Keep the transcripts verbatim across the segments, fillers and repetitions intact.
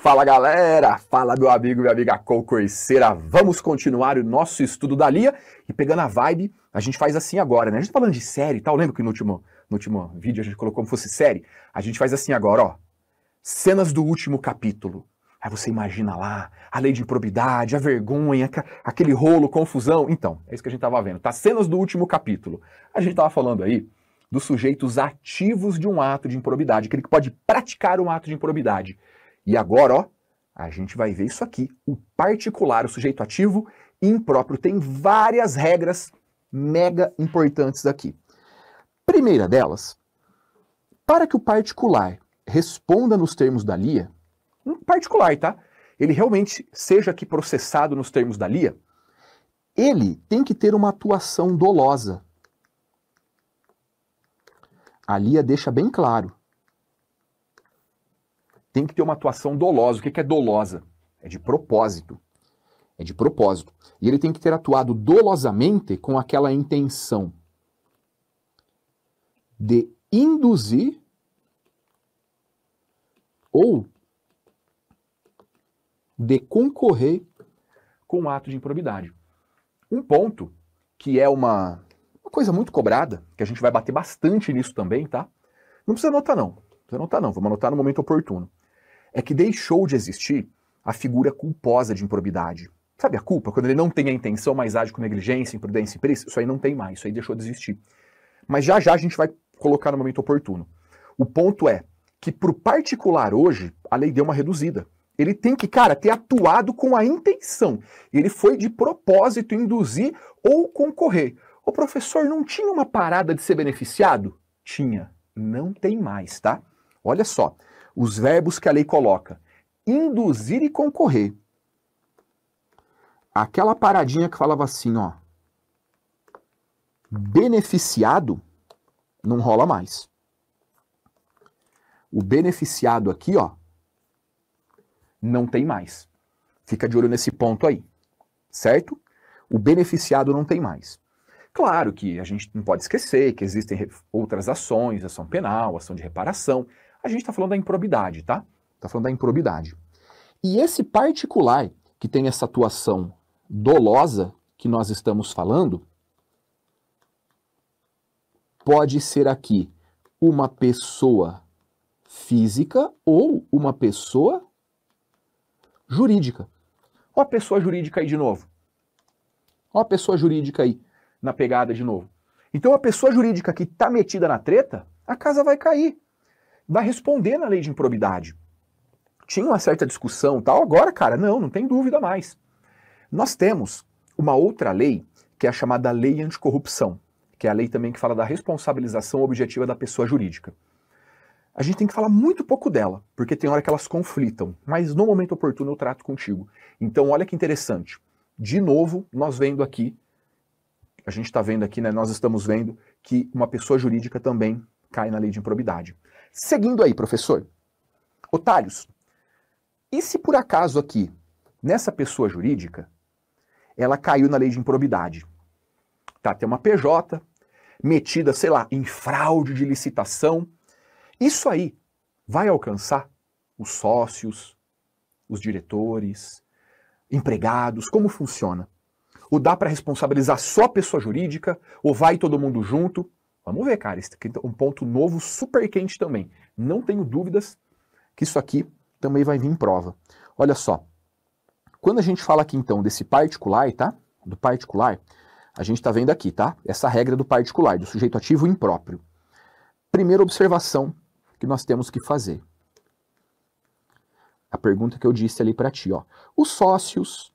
Fala galera, fala meu amigo e minha amiga concurseira, vamos continuar o nosso estudo da Lia e pegando a vibe, a gente faz assim agora, né? A gente tá falando de série e tal, lembra que no último, no último vídeo a gente colocou como fosse série? A gente faz assim agora, ó, cenas do último capítulo. Aí você imagina lá, a lei de improbidade, a vergonha, aquele rolo, confusão. Então, é isso que a gente tava vendo, tá? Cenas do último capítulo. A gente tava falando aí dos sujeitos ativos de um ato de improbidade, aquele que pode praticar um ato de improbidade. E agora, ó, a gente vai ver isso aqui, o particular, o sujeito ativo e impróprio. Tem várias regras mega importantes aqui. Primeira delas, para que o particular responda nos termos da Lia, um particular, tá? Ele realmente seja aqui processado nos termos da Lia, ele tem que ter uma atuação dolosa. A Lia deixa bem claro. Tem que ter uma atuação dolosa. O que é dolosa? É de propósito. É de propósito. E ele tem que ter atuado dolosamente com aquela intenção de induzir ou de concorrer com o ato de improbidade. Um ponto que é uma, uma coisa muito cobrada, que a gente vai bater bastante nisso também, tá? Não precisa anotar não. Não precisa anotar não, vamos anotar no momento oportuno. É que deixou de existir a figura culposa de improbidade. Sabe a culpa? Quando ele não tem a intenção, mas age com negligência, imprudência e perícia, isso aí não tem mais, isso aí deixou de existir. Mas já já a gente vai colocar no momento oportuno. O ponto é que para o particular hoje, a lei deu uma reduzida. Ele tem que, cara, ter atuado com a intenção. Ele foi de propósito induzir ou concorrer. O professor não tinha uma parada de ser beneficiado? Tinha. Não tem mais, tá? Olha só. Os verbos que a lei coloca, induzir e concorrer. Aquela paradinha que falava assim, ó, beneficiado, não rola mais. O beneficiado aqui, ó, não tem mais. Fica de olho nesse ponto aí, certo? O beneficiado não tem mais. Claro que a gente não pode esquecer que existem outras ações, ação penal, ação de reparação. A gente está falando da improbidade, tá? Está falando da improbidade. E esse particular que tem essa atuação dolosa que nós estamos falando, pode ser aqui uma pessoa física ou uma pessoa jurídica. Ó a pessoa jurídica aí de novo. Ó a pessoa jurídica aí na pegada de novo. Então a pessoa jurídica que está metida na treta, a casa vai cair. Vai responder na lei de improbidade. Tinha uma certa discussão tal, agora, cara, não, não tem dúvida mais. Nós temos uma outra lei, que é a chamada lei anticorrupção, que é a lei também que fala da responsabilização objetiva da pessoa jurídica. A gente tem que falar muito pouco dela, porque tem hora que elas conflitam, mas no momento oportuno eu trato contigo. Então olha que interessante. De novo, nós vendo aqui, a gente está vendo aqui, né, nós estamos vendo que uma pessoa jurídica também cai na lei de improbidade. Seguindo aí, professor. Otários, e se por acaso aqui, nessa pessoa jurídica, ela caiu na lei de improbidade? Tá, tem uma P J metida, sei lá, em fraude de licitação. Isso aí vai alcançar os sócios, os diretores, empregados, como funciona? Ou dá para responsabilizar só a pessoa jurídica, ou vai todo mundo junto? Vamos ver, cara, esse aqui é um ponto novo, super quente também. Não tenho dúvidas que isso aqui também vai vir em prova. Olha só, quando a gente fala aqui então desse particular, tá? Do particular, a gente tá vendo aqui, tá? Essa regra do particular, do sujeito ativo impróprio. Primeira observação que nós temos que fazer. A pergunta que eu disse ali para ti, ó. Os sócios,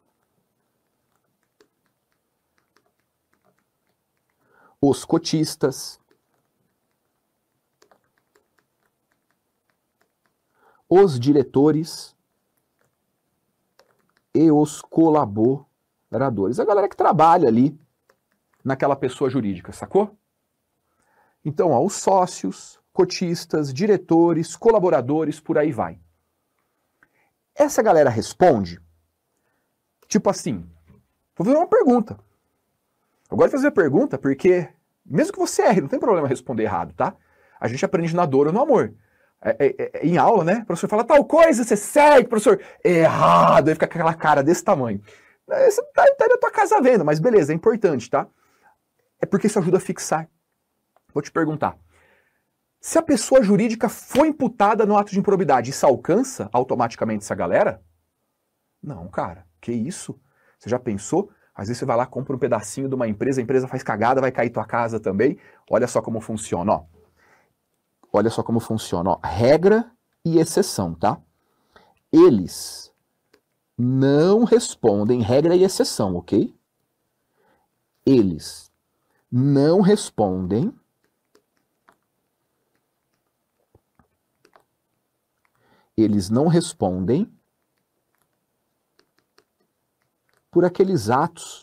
os cotistas, os diretores e os colaboradores. A galera que trabalha ali naquela pessoa jurídica, sacou? Então, ó, os sócios, cotistas, diretores, colaboradores, por aí vai. Essa galera responde, tipo assim, vou fazer uma pergunta. Eu gosto de fazer a pergunta porque, mesmo que você erre, não tem problema responder errado, tá? A gente aprende na dor ou no amor. É, é, é, em aula, né? O professor fala tal coisa, você segue, professor, errado, aí fica com aquela cara desse tamanho. Você tá, tá na tua casa vendo, mas beleza, é importante, tá? É porque isso ajuda a fixar. Vou te perguntar. Se a pessoa jurídica foi imputada no ato de improbidade, isso alcança automaticamente essa galera? Não, cara, que isso? Você já pensou? Às vezes você vai lá, compra um pedacinho de uma empresa, a empresa faz cagada, vai cair tua casa também. Olha só como funciona, ó. Olha só como funciona, ó. Regra e exceção, tá? Eles não respondem, regra e exceção, ok? Eles não respondem eles não respondem por aqueles atos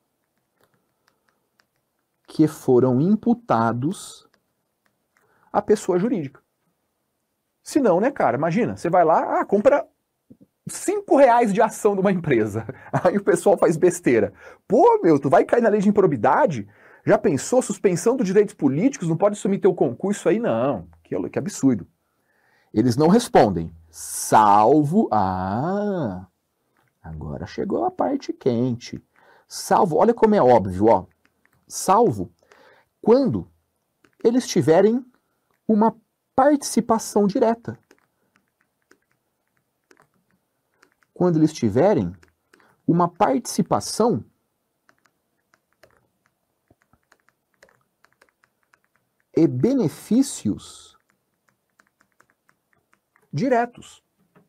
que foram imputados à pessoa jurídica. Se não, né, cara, imagina, você vai lá, ah, compra cinco reais de ação de uma empresa, aí o pessoal faz besteira. Pô, meu, tu vai cair na lei de improbidade? Já pensou, suspensão dos direitos políticos, não pode submeter o concurso aí? Não, que, que absurdo. Eles não respondem, salvo... Ah, agora chegou a parte quente. Salvo, olha como é óbvio, ó. Salvo quando eles tiverem uma participação direta. Quando eles tiverem uma participação e benefícios diretos.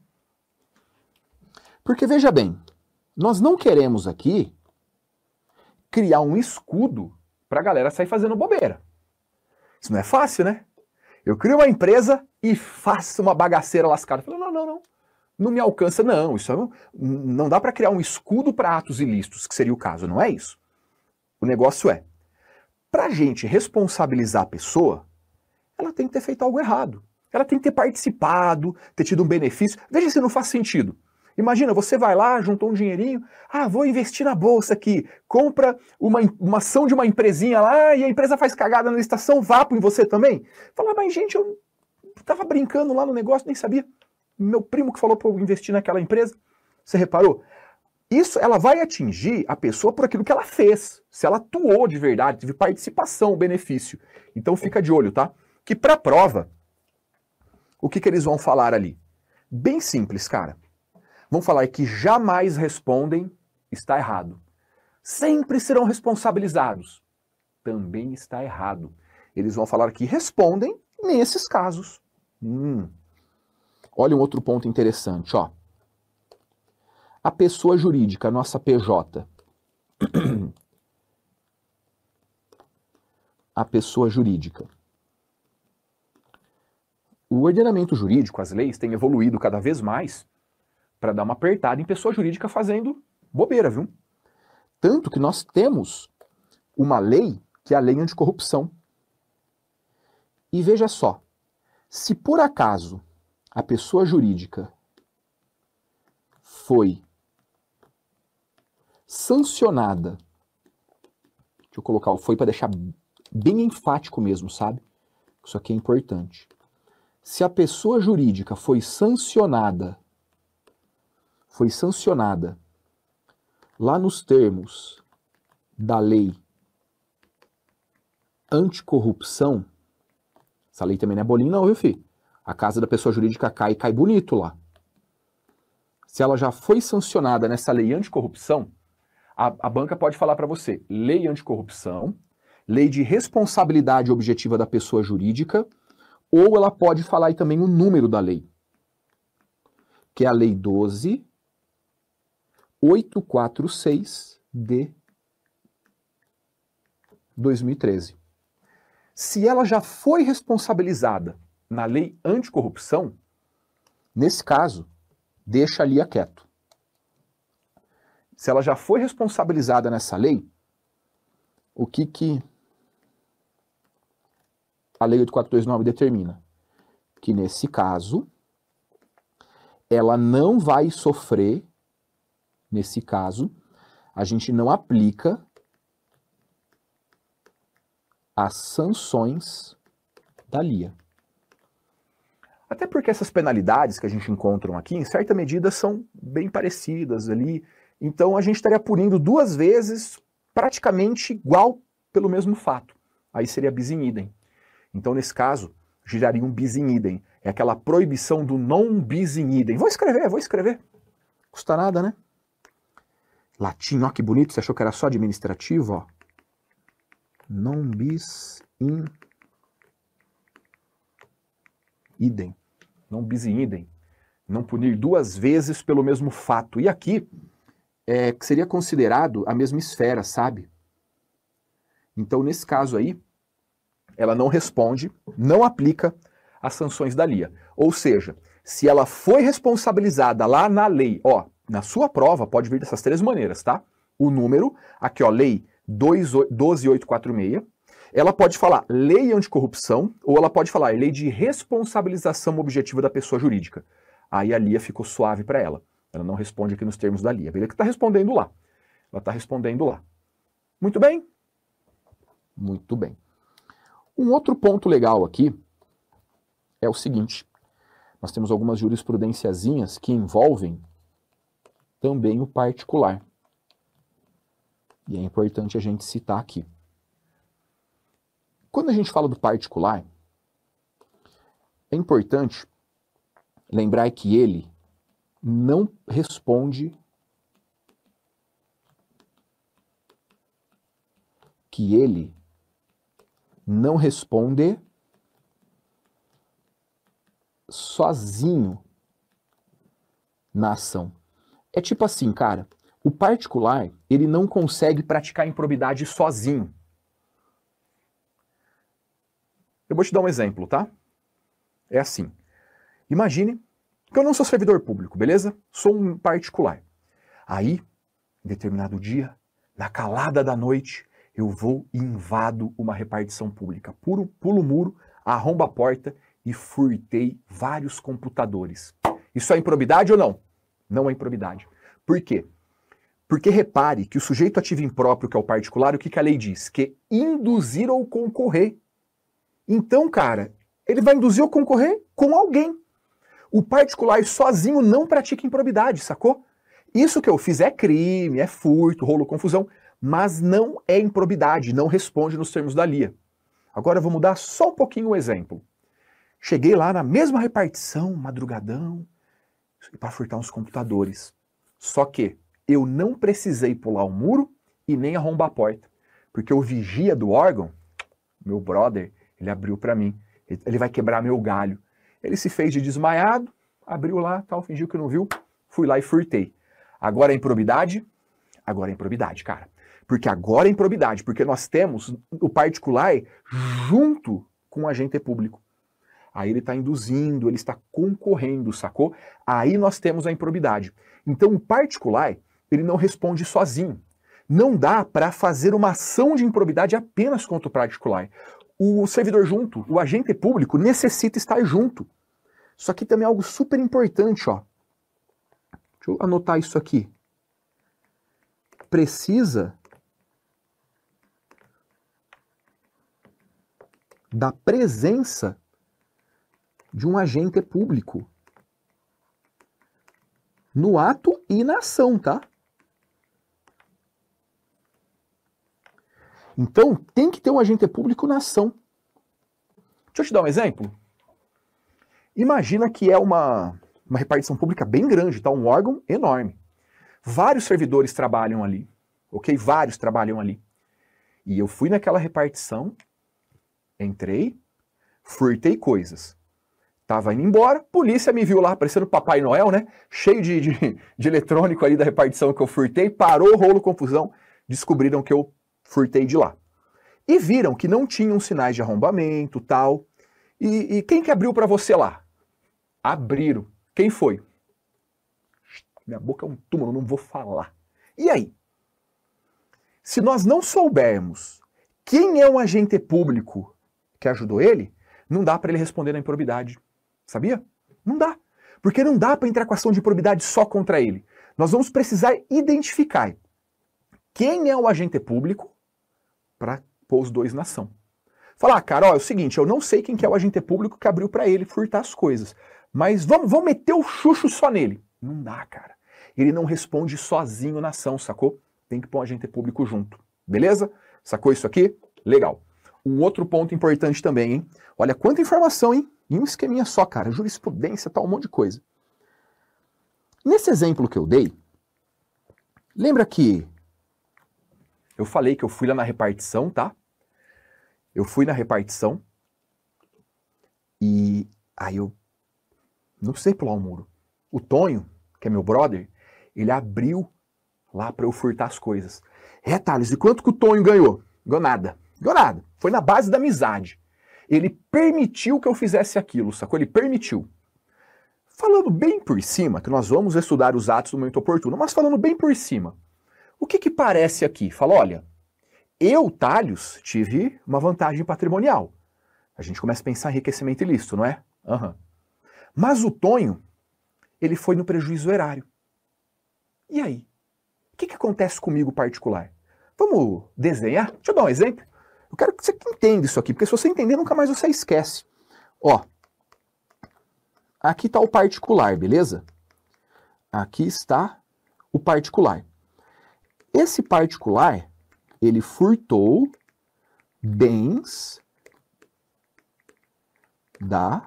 Porque veja bem, nós não queremos aqui criar um escudo para a galera sair fazendo bobeira. Isso não é fácil, né? Eu crio uma empresa e faço uma bagaceira lascada. Eu falo, não, não, não. Não me alcança, não. Isso não, não dá para criar um escudo para atos ilícitos, que seria o caso, não é isso. O negócio é, para a gente responsabilizar a pessoa, ela tem que ter feito algo errado. Ela tem que ter participado, ter tido um benefício. Veja se não faz sentido. Imagina, você vai lá, juntou um dinheirinho, ah, vou investir na bolsa aqui, compra uma, uma ação de uma empresinha lá e a empresa faz cagada na licitação, vapo em você também. Fala, mas gente, eu tava brincando lá no negócio, nem sabia. Meu primo que falou para eu investir naquela empresa. Você reparou? Isso, ela vai atingir a pessoa por aquilo que ela fez. Se ela atuou de verdade, teve participação, benefício. Então fica de olho, tá? Que para prova, o que, que eles vão falar ali? Bem simples, cara. Vão falar que jamais respondem, está errado. Sempre serão responsabilizados. Também está errado. Eles vão falar que respondem nesses casos. Hum. Olha um outro ponto interessante, ó. A pessoa jurídica, a nossa P J. A pessoa jurídica. O ordenamento jurídico, as leis, têm evoluído cada vez mais para dar uma apertada em pessoa jurídica fazendo bobeira, viu? Tanto que nós temos uma lei que é a lei anticorrupção. E veja só, se por acaso a pessoa jurídica foi sancionada, deixa eu colocar, foi para deixar bem enfático mesmo, sabe? Isso aqui é importante. Se a pessoa jurídica foi sancionada, foi sancionada lá nos termos da lei anticorrupção, essa lei também não é bolinho não, viu, filho? A casa da pessoa jurídica cai e cai bonito lá. Se ela já foi sancionada nessa lei anticorrupção, a, a banca pode falar para você, lei anticorrupção, lei de responsabilidade objetiva da pessoa jurídica, ou ela pode falar aí também o número da lei, que é a lei doze mil oitocentos e quarenta e seis de dois mil e treze. Se ela já foi responsabilizada na lei anticorrupção, nesse caso, deixa ali a quieto. Se ela já foi responsabilizada nessa lei, o que que a lei oito mil quatrocentos e vinte e nove determina? Que nesse caso, ela não vai sofrer, nesse caso, a gente não aplica as sanções da L I A. Até porque essas penalidades que a gente encontra aqui, em certa medida, são bem parecidas ali. Então a gente estaria punindo duas vezes praticamente igual pelo mesmo fato. Aí seria bis in idem. Então, nesse caso, giraria um bis in idem. É aquela proibição do non bis in idem. Vou escrever, vou escrever. Custa nada, né? Latim, ó que bonito. Você achou que era só administrativo, ó? Non bis in idem. Non bis in idem. Não punir duas vezes pelo mesmo fato. E aqui, é, seria considerado a mesma esfera, sabe? Então, nesse caso aí, ela não responde, não aplica as sanções da L I A. Ou seja, se ela foi responsabilizada lá na lei, ó, na sua prova pode vir dessas três maneiras, tá? O número, aqui ó, lei doze mil oitocentos e quarenta e seis, ela pode falar lei anticorrupção, ou ela pode falar lei de responsabilização objetiva da pessoa jurídica. Aí a L I A ficou suave para ela. Ela não responde aqui nos termos da L I A. Ela que está respondendo lá. Ela está respondendo lá. Muito bem? Muito bem. Um outro ponto legal aqui é o seguinte. Nós temos algumas jurisprudenciazinhas que envolvem também o particular. E é importante a gente citar aqui. Quando a gente fala do particular, é importante lembrar que ele não responde que ele não responde sozinho na ação. É tipo assim, cara, o particular, ele não consegue praticar improbidade sozinho. Eu vou te dar um exemplo, tá? É assim. Imagine que eu não sou servidor público, beleza? Sou um particular. Aí, em determinado dia, na calada da noite, eu vou e invado uma repartição pública. Pulo, pulo o muro, arrombo a porta e furtei vários computadores. Isso é improbidade ou não? Não é improbidade. Por quê? Porque repare que o sujeito ativo impróprio, que é o particular, o que, que a lei diz? Que induzir ou concorrer. Então, cara, ele vai induzir ou concorrer com alguém. O particular sozinho não pratica improbidade, sacou? Isso que eu fiz é crime, é furto, rolo, confusão, mas não é improbidade, não responde nos termos da L I A. Agora eu vou mudar só um pouquinho o exemplo. Cheguei lá na mesma repartição, madrugadão, para furtar uns computadores. Só que eu não precisei pular o muro e nem arrombar a porta, porque o vigia do órgão, meu brother, ele abriu para mim. Ele vai quebrar meu galho. Ele se fez de desmaiado, abriu lá, tal, fingiu que não viu, fui lá e furtei. Agora é improbidade? Agora é improbidade, cara. Porque agora é improbidade, porque nós temos o particular junto com o agente público. Aí ele está induzindo, ele está concorrendo, sacou? Aí nós temos a improbidade. Então o particular, ele não responde sozinho. Não dá para fazer uma ação de improbidade apenas contra o particular. O servidor junto, o agente público, necessita estar junto. Só que também é algo super importante, ó. Deixa eu anotar isso aqui. Precisa da presença de um agente público no ato e na ação, tá? Então, tem que ter um agente público na ação. Deixa eu te dar um exemplo. Imagina que é uma, uma repartição pública bem grande, tá? Um órgão enorme. Vários servidores trabalham ali, ok? Vários trabalham ali. E eu fui naquela repartição, entrei, furtei coisas. Tava indo embora, polícia me viu lá, parecendo Papai Noel, né? Cheio de, de, de eletrônico ali da repartição que eu furtei, parou o rolo, confusão, descobriram que eu furtei de lá. E viram que não tinham sinais de arrombamento, tal. E, e quem que abriu para você lá? Abriram. Quem foi? Minha boca é um túmulo, não vou falar. E aí? Se nós não soubermos quem é o agente público que ajudou ele, não dá para ele responder na improbidade. Sabia? Não dá. Porque não dá para entrar com ação de improbidade só contra ele. Nós vamos precisar identificar quem é o agente público para pôr os dois na ação. Falar, ah, cara, ó, é o seguinte, eu não sei quem que é o agente público que abriu para ele furtar as coisas, mas vamos, vamos meter o chucho só nele. Não dá, cara. Ele não responde sozinho na ação, sacou? Tem que pôr um agente público junto. Beleza? Sacou isso aqui? Legal. Um outro ponto importante também, hein? Olha quanta informação, hein? Em um esqueminha só, cara. Jurisprudência, tal, um monte de coisa. Nesse exemplo que eu dei, lembra que eu falei que eu fui lá na repartição, tá? Eu fui na repartição e aí eu não sei pular o muro. O Tonho, que é meu brother, ele abriu lá para eu furtar as coisas. É, Thales, e quanto que o Tonho ganhou? Ganhou nada. Ganhou nada. Foi na base da amizade. Ele permitiu que eu fizesse aquilo, sacou? Ele permitiu. Falando bem por cima, que nós vamos estudar os atos do momento oportuno, mas falando bem por cima, o que que parece aqui? Fala, olha, eu, Thales, tive uma vantagem patrimonial. A gente começa a pensar em enriquecimento ilícito, não é? Uhum. Mas o Tonho, ele foi no prejuízo erário. E aí? O que que acontece comigo particular? Vamos desenhar? Deixa eu dar um exemplo. Eu quero que você entenda isso aqui, porque se você entender, nunca mais você esquece. Ó, aqui está o particular, beleza? Aqui está o particular. Esse particular, ele furtou bens da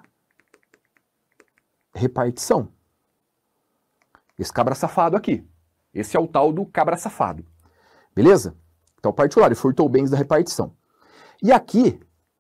repartição. Esse cabra safado aqui. Esse é o tal do cabra safado. Beleza? Então, o particular, ele furtou bens da repartição. E aqui,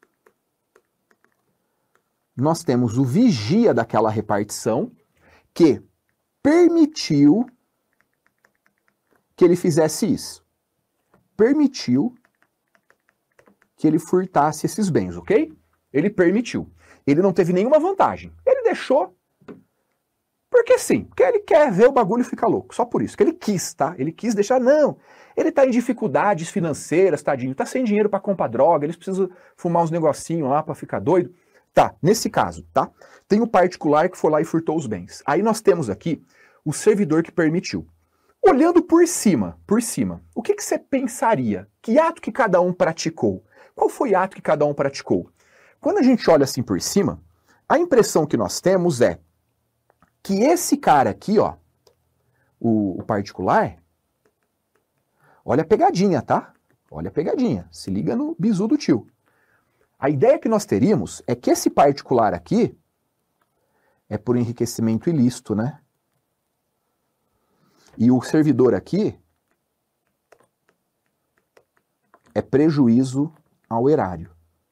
nós temos o vigia daquela repartição que permitiu que ele fizesse isso. Permitiu que ele furtasse esses bens, ok? Ele permitiu. Ele não teve nenhuma vantagem. Ele deixou porque sim, porque ele quer ver o bagulho ficar louco. Só por isso, que ele quis, tá? Ele quis deixar, não. Ele tá em dificuldades financeiras, tadinho, tá sem dinheiro para comprar droga, eles precisam fumar uns negocinhos lá para ficar doido. Tá, nesse caso, tá? Tem o particular que foi lá e furtou os bens. Aí nós temos aqui o servidor que permitiu. Olhando por cima, por cima, o que que você pensaria? Que ato que cada um praticou? Qual foi o ato que cada um praticou? Quando a gente olha assim por cima, a impressão que nós temos é que esse cara aqui, ó, o, o particular, olha a pegadinha, tá? Olha a pegadinha, se liga no bizu do tio. A ideia que nós teríamos é que esse particular aqui é por enriquecimento ilícito, né? E o servidor aqui é prejuízo ao erário.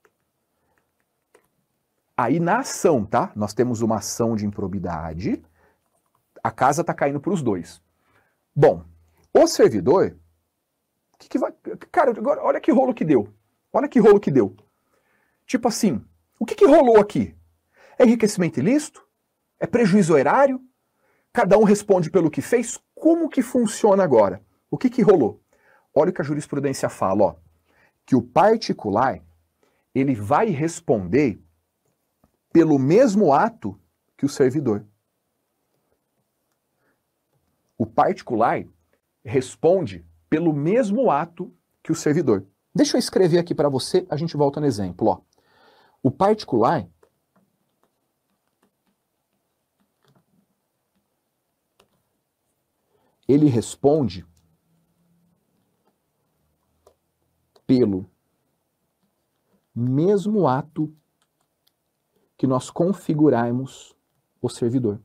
Aí na ação, tá? Nós temos uma ação de improbidade, a casa está caindo para os dois. Bom, o servidor, que que vai... cara, agora olha que rolo que deu. Olha que rolo que deu. Tipo assim, o que que rolou aqui? É enriquecimento ilícito? É prejuízo erário? Cada um responde pelo que fez? Como que funciona agora? O que que rolou? Olha o que a jurisprudência fala, ó, que o particular, ele vai responder pelo mesmo ato que o servidor. O particular responde pelo mesmo ato que o servidor. Deixa eu escrever aqui para você, a gente volta no exemplo. Ó. O particular ele responde pelo mesmo ato que nós configurarmos o servidor.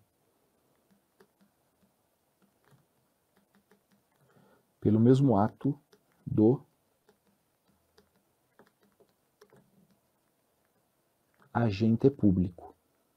Pelo mesmo ato do agente público.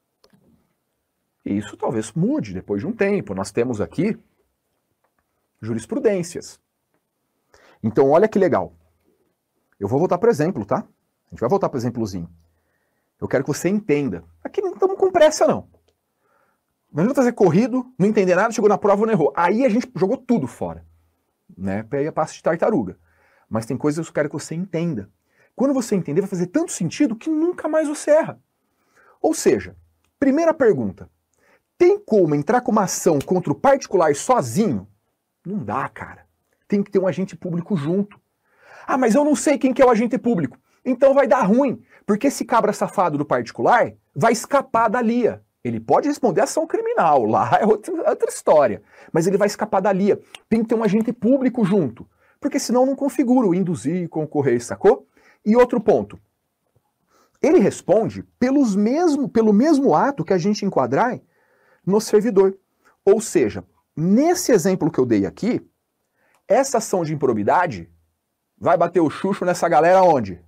E isso talvez mude depois de um tempo. Nós temos aqui jurisprudências. Então, olha que legal. Eu vou voltar para o exemplo, tá? A gente vai voltar para o exemplozinho. Eu quero que você entenda. Aqui não estamos com pressa, não. Não adianta fazer corrido, não entender nada, chegou na prova, não errou. Aí a gente jogou tudo fora. Né? Aí a passo de tartaruga. Mas tem coisas que eu quero que você entenda. Quando você entender, vai fazer tanto sentido que nunca mais você erra. Ou seja, primeira pergunta. Tem como entrar com uma ação contra o particular sozinho? Não dá, cara. Tem que ter um agente público junto. Ah, mas eu não sei quem que é o agente público. Então vai dar ruim, porque esse cabra safado do particular vai escapar da L I A. Ele pode responder ação criminal, lá é outra, outra história, mas ele vai escapar da L I A. Tem que ter um agente público junto, porque senão não configura o induzir, concorrer, sacou? E outro ponto, ele responde pelos mesmo, pelo mesmo ato que a gente enquadrar no servidor. Ou seja, nesse exemplo que eu dei aqui, essa ação de improbidade vai bater o chucho nessa galera onde?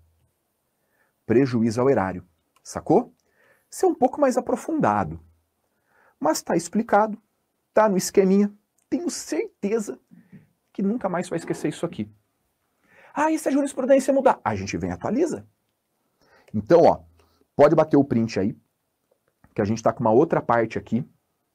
Prejuízo ao erário, sacou? Isso é um pouco mais aprofundado, mas está explicado, está no esqueminha, tenho certeza que nunca mais vai esquecer isso aqui. Ah, e se a jurisprudência mudar? A gente vem e atualiza. Então, ó, pode bater o print aí, que a gente está com uma outra parte aqui,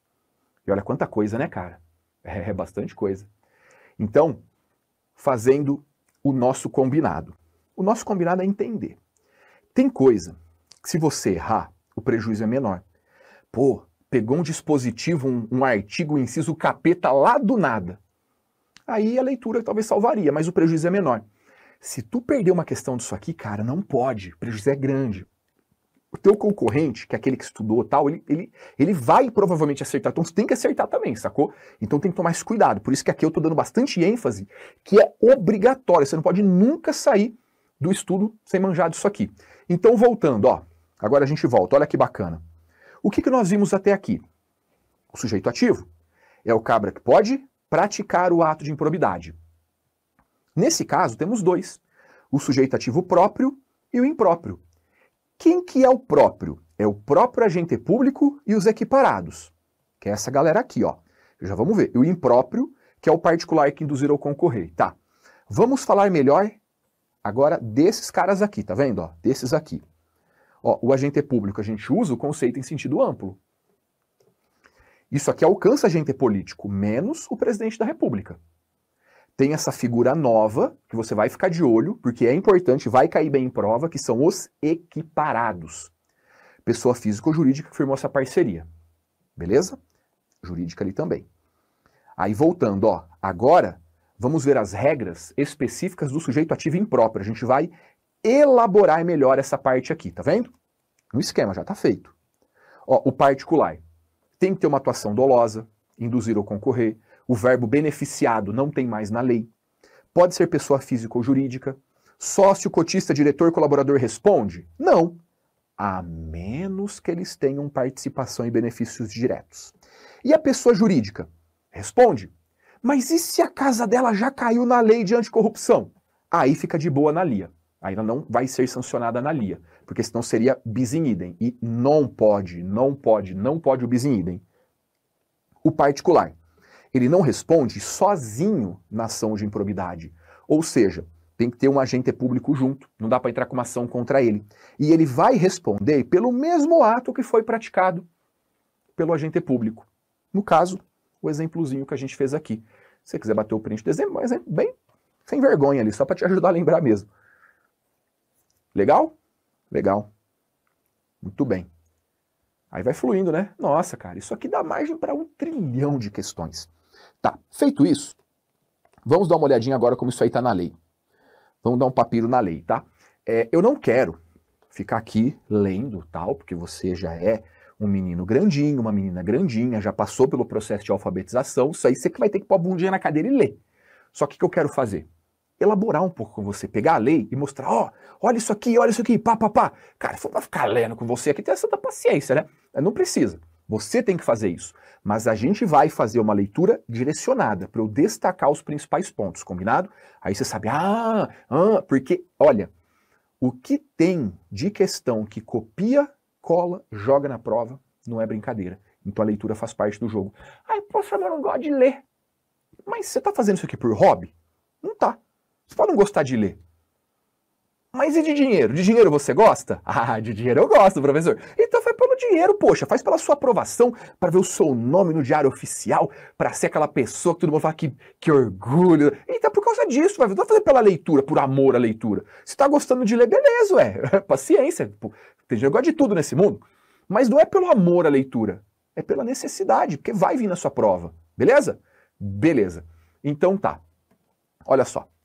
e olha quanta coisa, né, cara? É, é bastante coisa. Então, fazendo o nosso combinado. O nosso combinado é entender. Tem coisa que se você errar, o prejuízo é menor. Pô, pegou um dispositivo, um, um artigo, um inciso capeta lá do nada. Aí a leitura talvez salvaria, mas o prejuízo é menor. Se tu perder uma questão disso aqui, cara, não pode, o prejuízo é grande. O teu concorrente, que é aquele que estudou tal, ele, ele, ele vai provavelmente acertar, então tu tem que acertar também, sacou? Então tem que tomar esse cuidado, por isso que aqui eu tô dando bastante ênfase, que é obrigatório, você não pode nunca sair do estudo sem manjar disso aqui. Então voltando, ó, agora a gente volta, olha que bacana. O que, que nós vimos até aqui? O sujeito ativo é o cabra que pode praticar o ato de improbidade. Nesse caso, temos dois, o sujeito ativo próprio e o impróprio. Quem que é o próprio? É o próprio agente público e os equiparados, que é essa galera aqui, ó. Já vamos ver. E o impróprio, que é o particular que induzir ou concorrer. Tá. Vamos falar melhor agora desses caras aqui, tá vendo? Ó, desses aqui. Ó, o agente público, a gente usa o conceito em sentido amplo. Isso aqui alcança agente político, menos o presidente da República. Tem essa figura nova, que você vai ficar de olho, porque é importante, vai cair bem em prova, que são os equiparados. Pessoa física ou jurídica que firmou essa parceria. Beleza? Jurídica ali também. Aí voltando, ó, agora vamos ver as regras específicas do sujeito ativo impróprio. A gente vai elaborar melhor essa parte aqui, tá vendo? No esquema, já tá feito. Ó, o particular tem que ter uma atuação dolosa, induzir ou concorrer. O verbo beneficiado não tem mais na lei. Pode ser pessoa física ou jurídica. Sócio, cotista, diretor, colaborador responde? Não. A menos que eles tenham participação em benefícios diretos. E a pessoa jurídica? Responde. Mas e se a casa dela já caiu na lei de anticorrupção? Aí fica de boa na L I A. Aí ela não vai ser sancionada na L I A. Porque senão seria bis in idem. E não pode, não pode, não pode o bis in idem. O particular. Ele não responde sozinho na ação de improbidade. Ou seja, tem que ter um agente público junto, não dá para entrar com uma ação contra ele. E ele vai responder pelo mesmo ato que foi praticado pelo agente público. No caso, o exemplozinho que a gente fez aqui. Se você quiser bater o print do exemplo, mas é bem sem vergonha ali, só para te ajudar a lembrar mesmo. Legal? Legal. Muito bem. Aí vai fluindo, né? Nossa, cara, isso aqui dá margem para um trilhão de questões. Tá, feito isso, vamos dar uma olhadinha agora como isso aí tá na lei. Vamos dar um papiro na lei, tá? É, eu não quero ficar aqui lendo, tal, porque você já é um menino grandinho, uma menina grandinha, já passou pelo processo de alfabetização, isso aí você que vai ter que pôr a bundinha na cadeira e ler. Só que o que eu quero fazer? Elaborar um pouco com você, pegar a lei e mostrar, ó, olha isso aqui, olha isso aqui, pá, pá, pá. Cara, se for pra ficar lendo com você aqui, tem essa da paciência, né? Não precisa. Você tem que fazer isso. Mas a gente vai fazer uma leitura direcionada para eu destacar os principais pontos, combinado? Aí você sabe, ah, ah, porque, olha, o que tem de questão que copia, cola, joga na prova, não é brincadeira. Então a leitura faz parte do jogo. Ai, professor, eu não gosto de ler. Mas você tá fazendo isso aqui por hobby? Não tá. Você pode não gostar de ler. Mas e de dinheiro? De dinheiro você gosta? Ah, de dinheiro eu gosto, professor. Então faz pelo dinheiro, poxa. Faz pela sua aprovação, para ver o seu nome no diário oficial, para ser aquela pessoa que todo mundo fala que, que orgulho. Então por causa disso, vai fazer pela leitura, por amor à leitura. Se tá gostando de ler, beleza, ué. Paciência. Tem gente que gosta de tudo nesse mundo. Mas não é pelo amor à leitura. É pela necessidade, porque vai vir na sua prova. Beleza? Beleza. Então tá. Olha só.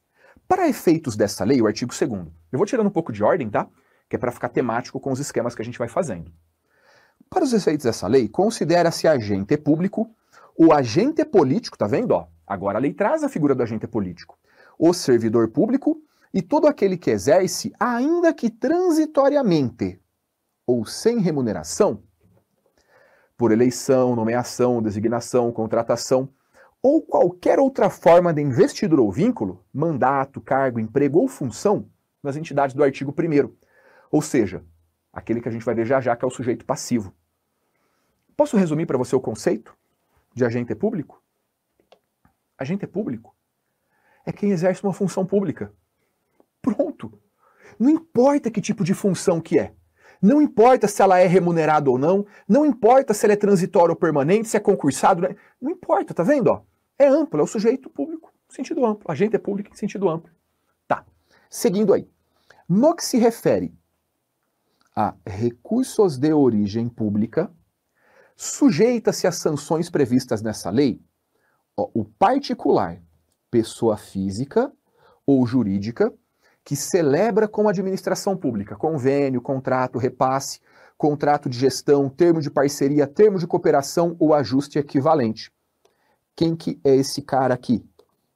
Para efeitos dessa lei, o artigo segundo, eu vou tirando um pouco de ordem, tá? Que é para ficar temático com os esquemas que a gente vai fazendo. Para os efeitos dessa lei, considera-se agente público o agente político, tá vendo? Ó, agora a lei traz a figura do agente político, o servidor público e todo aquele que exerce, ainda que transitoriamente ou sem remuneração, por eleição, nomeação, designação, contratação, ou qualquer outra forma de investidura ou vínculo, mandato, cargo, emprego ou função, nas entidades do artigo primeiro. Ou seja, aquele que a gente vai ver já já, que é o sujeito passivo. Posso resumir para você o conceito de agente público? Agente público é quem exerce uma função pública. Pronto. Não importa que tipo de função que é. Não importa se ela é remunerada ou não, não importa se ela é transitória ou permanente, se é concursado, né? Não importa, tá vendo? Ó? É amplo, é o sujeito público, em sentido amplo. Agente é público em sentido amplo. Tá. Seguindo aí. No que se refere a recursos de origem pública, sujeita-se às sanções previstas nessa lei, ó, o particular, pessoa física ou jurídica, que celebra com a administração pública, convênio, contrato, repasse, contrato de gestão, termo de parceria, termo de cooperação ou ajuste equivalente. Quem que é esse cara aqui?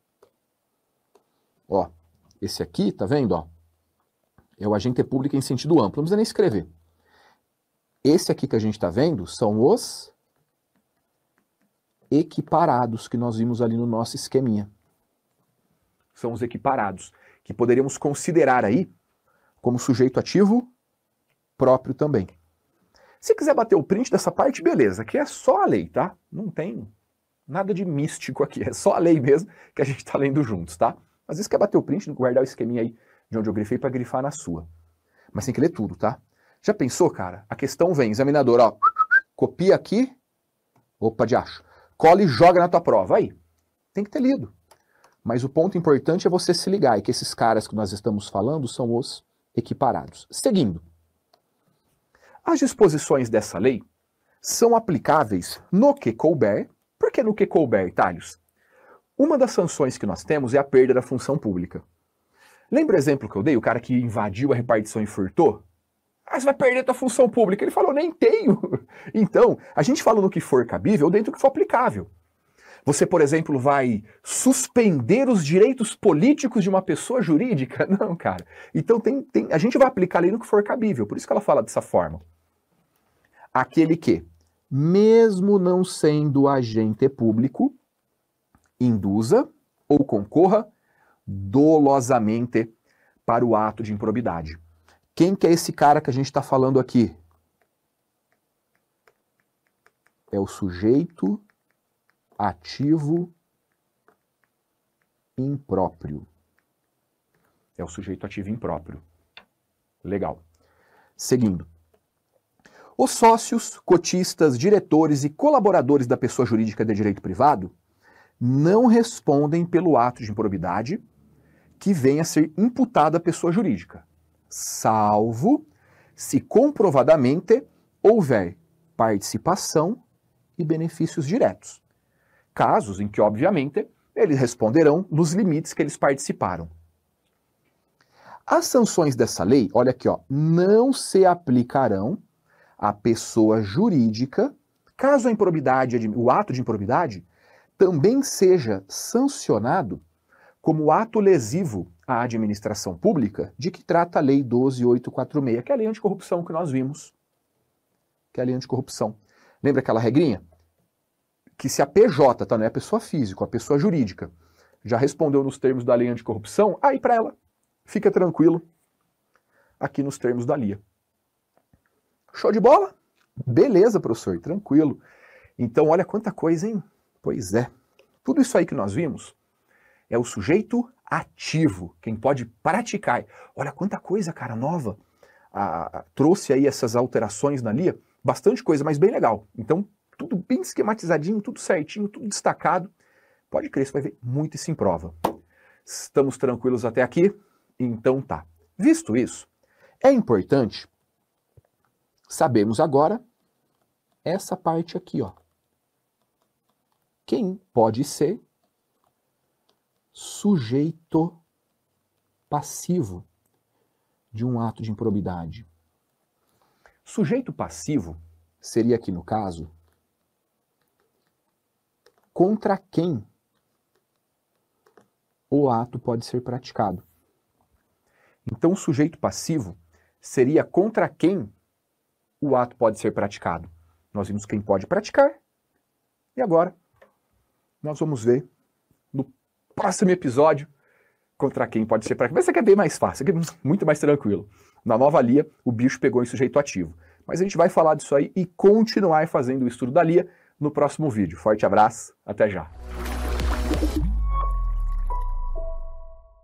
Ó, esse aqui, tá vendo, ó? É o agente público em sentido amplo, não precisa nem escrever. Esse aqui que a gente está vendo são os equiparados que nós vimos ali no nosso esqueminha. São os equiparados, que poderíamos considerar aí como sujeito ativo próprio também. Se quiser bater o print dessa parte, beleza, aqui é só a lei, tá? Não tem nada de místico aqui, é só a lei mesmo que a gente está lendo juntos, tá? Às vezes quer bater o print, guardar o esqueminha aí de onde eu grifei para grifar na sua. Mas tem que ler tudo, tá? Já pensou, cara? A questão vem, examinador, ó, copia aqui, opa de acho, cola e joga na tua prova. Aí, tem que ter lido. Mas o ponto importante é você se ligar, e que esses caras que nós estamos falando são os equiparados. Seguindo. As disposições dessa lei são aplicáveis no que couber. Por que no que couber, Thales? Uma das sanções que nós temos é a perda da função pública. Lembra o exemplo que eu dei? O cara que invadiu a repartição e furtou? Ah, você vai perder a tua função pública. Ele falou, nem tenho. Então, a gente fala no que for cabível dentro do que for aplicável. Você, por exemplo, vai suspender os direitos políticos de uma pessoa jurídica? Não, cara. Então, tem, tem, a gente vai aplicar ali no que for cabível. Por isso que ela fala dessa forma. Aquele que, mesmo não sendo agente público, induza ou concorra dolosamente para o ato de improbidade. Quem que é esse cara que a gente está falando aqui? É o sujeito ativo impróprio. É o sujeito ativo impróprio. Legal. Seguindo. Os sócios, cotistas, diretores e colaboradores da pessoa jurídica de direito privado não respondem pelo ato de improbidade que venha a ser imputado à pessoa jurídica, salvo se comprovadamente houver participação e benefícios diretos. Casos em que, obviamente, eles responderão nos limites que eles participaram. As sanções dessa lei, olha aqui, ó, não se aplicarão à pessoa jurídica, caso a improbidade, o ato de improbidade, também seja sancionado como ato lesivo à administração pública, de que trata a Lei doze mil oitocentos e quarenta e seis, que é a lei anticorrupção que nós vimos. Que é a lei anticorrupção. Lembra aquela regrinha? Que se a P J, tá, não é a pessoa física, a pessoa jurídica, já respondeu nos termos da lei anticorrupção, aí para ela, fica tranquilo, aqui nos termos da L I A. Show de bola? Beleza, professor, tranquilo. Então, olha quanta coisa, hein? Pois é. Tudo isso aí que nós vimos é o sujeito ativo, quem pode praticar. Olha quanta coisa, cara, nova. Ah, trouxe aí essas alterações na L I A, bastante coisa, mas bem legal. Então, tudo bem esquematizadinho, tudo certinho, tudo destacado. Pode crer, você vai ver muito isso em prova. Estamos tranquilos até aqui? Então tá. Visto isso, é importante sabermos agora essa parte aqui, ó. Quem pode ser sujeito passivo de um ato de improbidade. Sujeito passivo seria aqui no caso contra quem o ato pode ser praticado. Então, o sujeito passivo seria contra quem o ato pode ser praticado. Nós vimos quem pode praticar, e agora nós vamos ver no próximo episódio contra quem pode ser praticado. Mas isso aqui é bem mais fácil, isso aqui é muito mais tranquilo. Na nova Lia, o bicho pegou em sujeito ativo. Mas a gente vai falar disso aí e continuar fazendo o estudo da Lia no próximo vídeo. Forte abraço, até já!